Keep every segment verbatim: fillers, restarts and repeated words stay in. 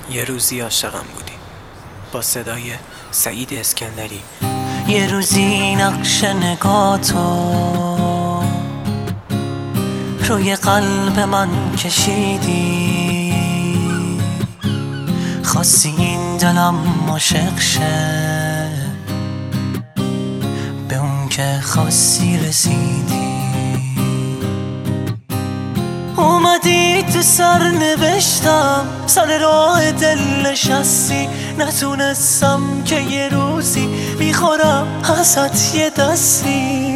یه روزی عاشقم بودی با صدای سعید اسکندری. یه روزی نقش نگاتو روی قلب من کشیدی، خواستی این دلم عاشق شه، به اون که خواستی رسیدی. اومدی تو سر نوشتم، سر راه دل نشستی، نتونستم که یه روزی بیخورم ازت یه دستی.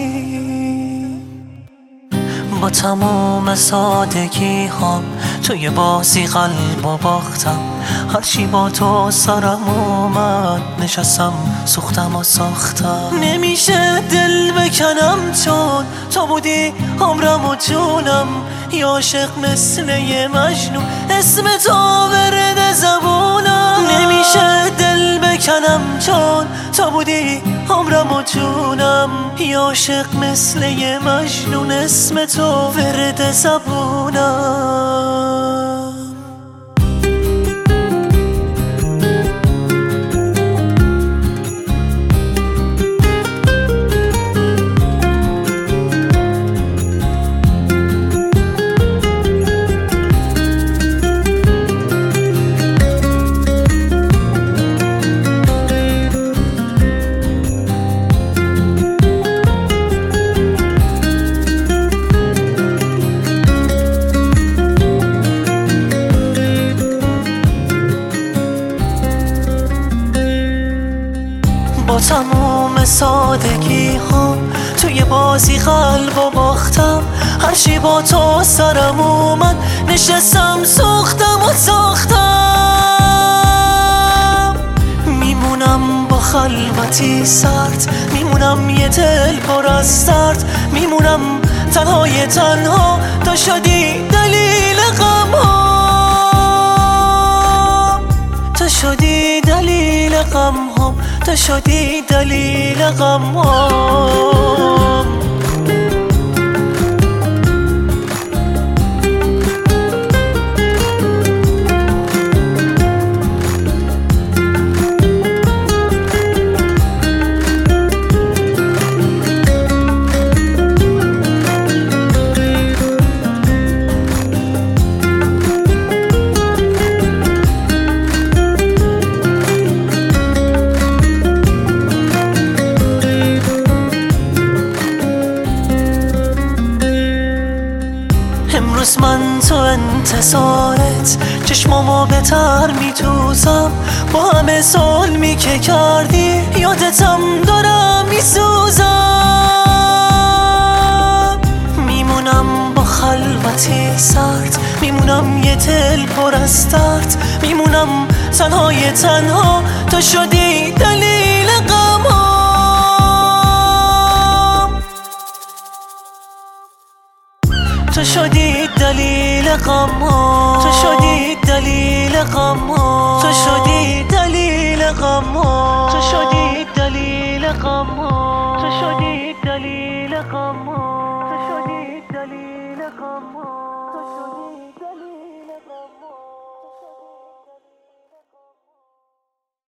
با تمام سادگی هم توی بازی قلب و باختم، هرچی با تو سرم اومد نشستم سوختم و ساختم. نمیشه دل بکنم چون تو بودی عمرم و جونم، یه عاشق مثل یه مجنون اسم تو ورد زبونم. نمیشه دل بکنم چون تو بودی عمرم و جونم، یه عاشق مثل یه مجنون اسم تو ورد زبونم. با تموم سادگی ها توی بازی قلب و باختم، هرچی با تو سرم اومد نشستم سوختم و ساختم. میمونم با خلوتی سرد، میمونم یه دل پر از درد، میمونم تنهای تنها تا شدی دلیل غم ها، تا شدی دلیل غم ها، تو شدی دلیل غمام. امروز من تو انتظارت چشمامو بهتر میدوزم، با همه ظلمی که کردی یادتم دارم میسوزم. میمونم با خلوتی سرد، میمونم یه دل پر از درد، میمونم تنهای تنها تا شدی دلیل غمام، تو شدی دلیل غمام، تو شدی دلیل غمام، تو شدی